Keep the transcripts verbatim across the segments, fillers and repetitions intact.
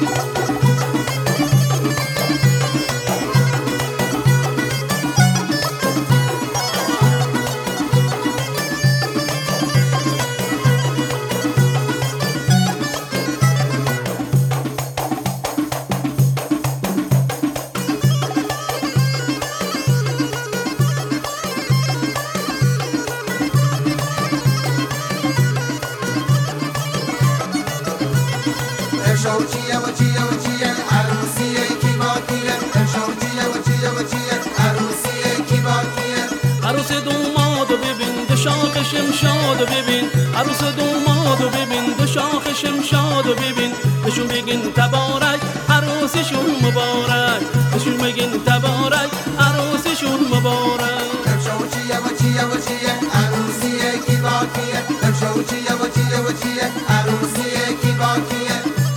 امشب چیه و چیه و چیه عروسیه کی باکیه امشب چیه و چیه و چیه عروسیه کی باکیه عروس دومادو ببین دو شاخ شمشادو ببین عروس دومادو ببین دو شاخ شمشادو ببین بهشون بگین تبارک عروسشون مبارک بهشون بگین تبارک عروسشون مبارک امشب چیه و چیه و چیه عروسیه کی باکیه امشب چیه و چیه و چیه عروسیه کی باکیه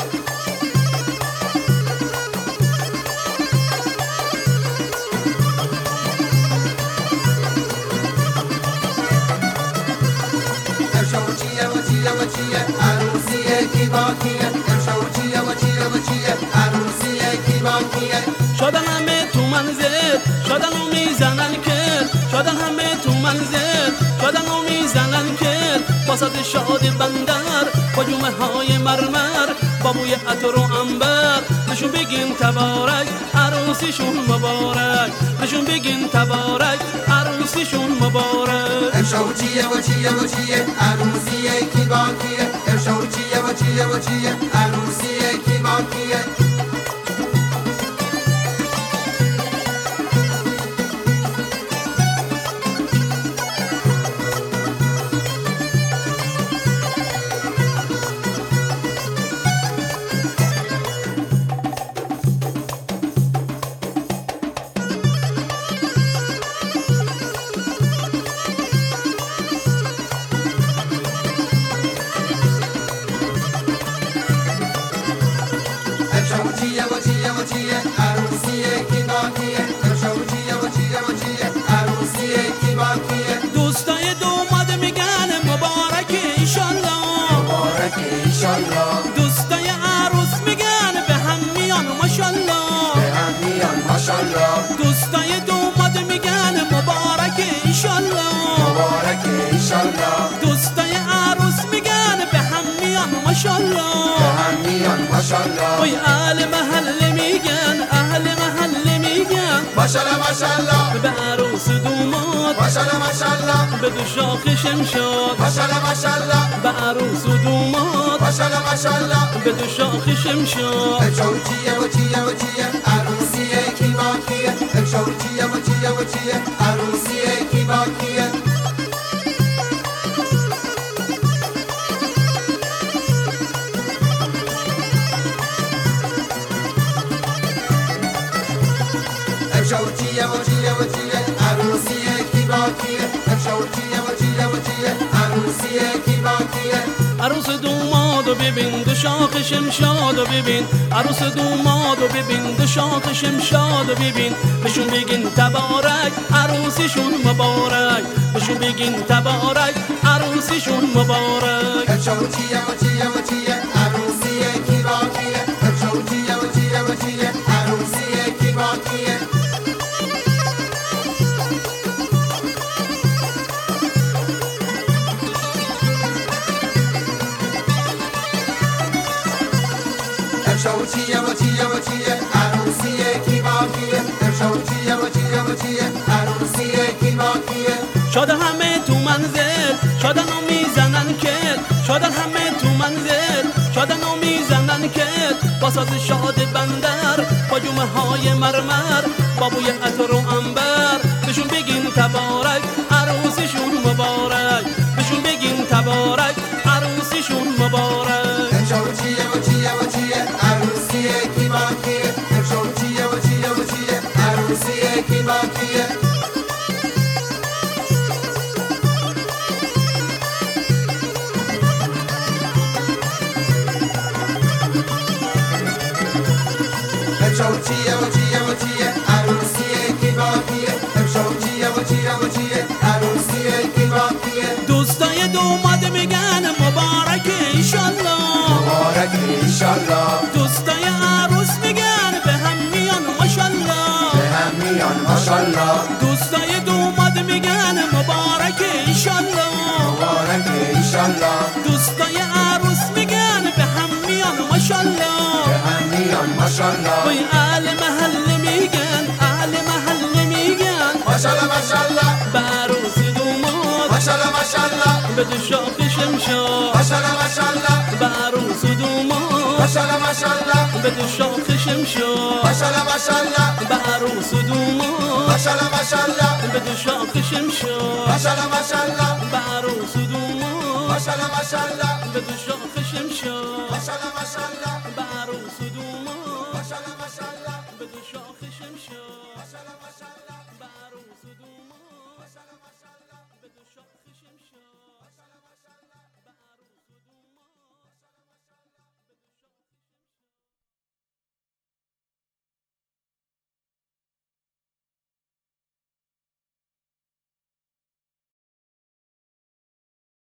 عروسیه کی باکیه امشب چیه و چیه و چیه عروسیه کی باکیه شدن همه تو منزل شدن و میزنن کل شدن همه تو منزل شدن و میزنن کل با ساز شاد بندر با جومه های مرمر با بوی عطر و عنبر بهشون بگین تبارک عروسیشون مبارک بهشون بگین تبارک عروسیشون مبارک امشب چیه و چیه و چیه عروسیه کی باکیه امشب چیه و چیه و چیه عروسیه کی باکیه چیه و چیه و چیه عروسیه کی باکیه امشب چیه و چیه و چیه عروسیه کی باکیه دوستای دوماد میگن مبارک ایشالله مبارک ایشالله دوستای عروس میگن به هم میان ماشالله به هم میان ماشالله دوستای دوماد میگن مبارک ایشالله مبارک ایشالله دوستای عروس میگن به هم میان ماشالله به هم میان ماشالله وای اهل محله میگن اهل محله میگن ماشالله ماشالله به عروس دوماد ماشالله ماشالله به دو شاخ شمشاد ماشالله ماشالله به عروس دوماد ماشالله ماشالله به دو شاخ شمشاد امشب چیه و چیه و چیه عروسیه کی باکیه امشب چیه و چیه و چیه عروسیه کی باکیه امشب چیه و چیه و چیه عروسیه کی باکیه امشب چیه و چیه و چیه عروسیه کی باکیه عروس دومادو ببین دو شاخ شمشادو ببین عروس دومادو ببین دو شاخ شمشادو ببین بهشون بگین تبارک عروسیشون مبارک بهشون بگین تبارک عروسیشون مبارک امشب چیه و چیه و چیه عروسیه کی باکیه امشب چیه و چیه و چیه عروسیه کی باکیه امشب چیه و چیه و چیه عروسیه کی باکیه امشب چیه و چیه و چیه عروسیه کی باکیه شدن همه تو منزل شدن و میزنن کل شدن همه تو منزل شدن و میزنن کل با ساز شاد بندر با جومه های مرمر با بوی عطر و عنبر بهشون بگین تبارک عروسیشون مبارک بهشون بگین تبارک عروسیشون مبارک امشب چیه و چیه و چیه عروسیه کی باکیه امشب چیه و چیه و چیه عروسیه کی باکیه امشب چیه و چیه و چیه عروسیه کی باکیه امشب چیه و چیه و چیه عروسیه کی باکیه دوستای دوماد میگن مبارک ایشالله مبارک ایشالله دوستای ماشالله دوستای دوماد میگن مبارک ایشالله مبارک ایشالله دوستای عروس میگن به هم میان ماشالله به هم میان ماشالله وای اهل محله میگن اهل محله میگن ماشالله ماشالله به عروس دوماد ماشالله ماشالله به دو شاخ شمشاد ماشالله ماشالله به عروس دوماد ماشالله ماشالله به دو شاخ شمشاد ماشالله ماشالله به عروس دوماد ماشالله ماشالله به دو شاخ شمشاد ماشالله ماشالله به عروس دوماد ماشالله ماشالله به دو شاخ شمشاد ماشالله ماشالله به عروس دوماد